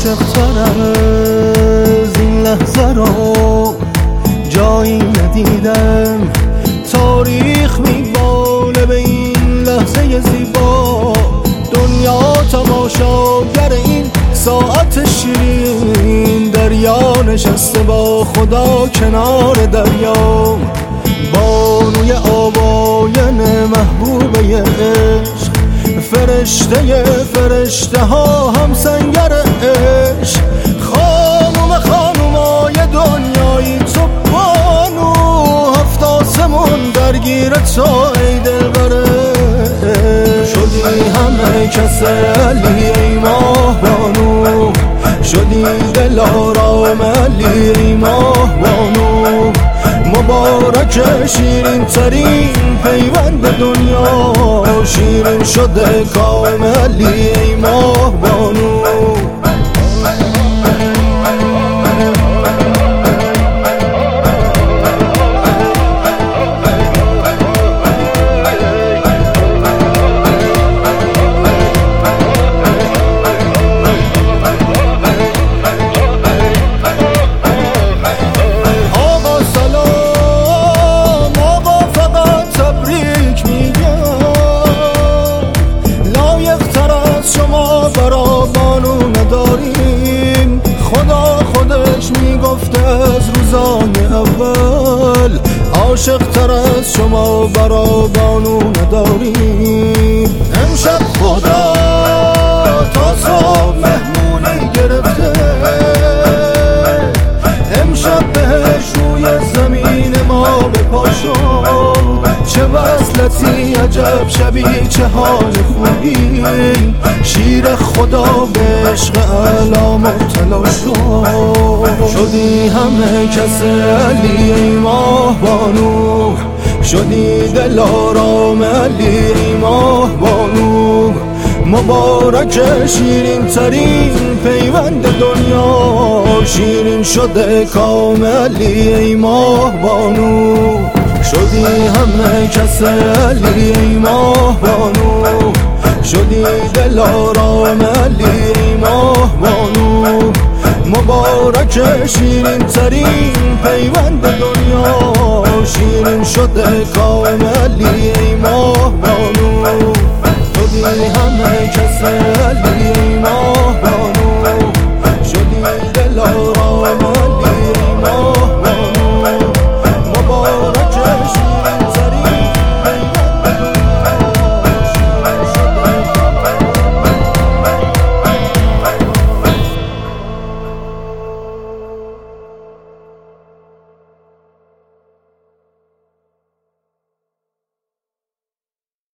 عاشق‌تر از این لحظه رو جایی ندیدم. تاریخ میباله به این لحظه زیبا، دنیا تماشاگر این ساعت شیرین. دریا نشسته با خدا کنار دریا، بانوی آواین محبوبه عشق. فرشته فرشته ها هم سنگر عشق. خانوم خانومای دنیایی تو بانو، هفت آسمون درگیر تو ای دلبر. شدی همه کس علی ای ماه بانو، شدی دلارام علی ای ماه بانو. مبارک شیرین ترین پیوند دنیا، شیرین شده کام علی ای ماه بانو. از روزای اول عاشق تر از شما برا بانو نداریم. امشب خدا تا صبح مهمونی گرفته، امشب بهش روی زمین ما بپاشو. چه وصلتی عجب شبی چه حال خوبی، شیر خدا به عشق اعلی مبتلا شد. شدی همه کس علی ای ماه بانو، شدی دلارام علی ای ماه بانو. مبارک شیرین ترین پیوند دنیا، شیرین شده کام علی ای ماه بانو. شدی همه کس علی ای ماه بانو، شدی دلارام علی ای ماه بانو. مبارک شیرین ترین پیوند دنیا، شیرین شده کام علی ای ماه بانو. شدی همه کس علی